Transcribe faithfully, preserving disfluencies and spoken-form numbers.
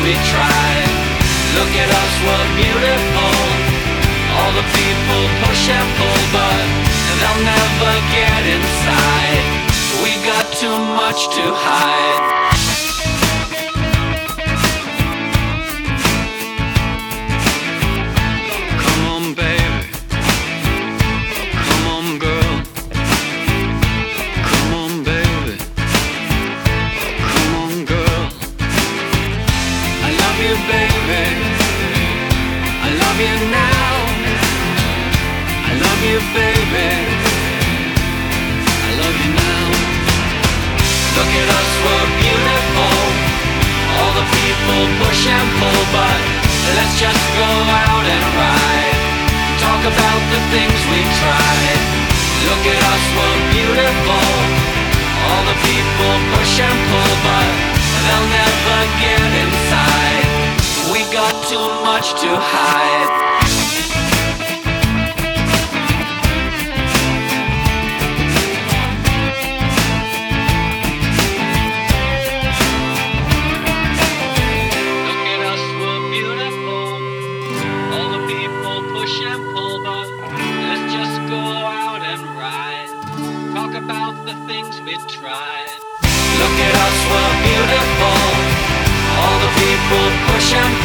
we tried. Look at us, we're beautiful. All the people push and pull, but they'll never get inside. We got too much to hide. Baby, I love you now. Look at us, we're beautiful. All the people push and pull, but let's just go out and ride. Talk about the things we tried. Look at us, we're beautiful. All the people push and pull, but they'll never get inside. We got too much to hide. About the things we tried. Look at us, we're beautiful. All the people push and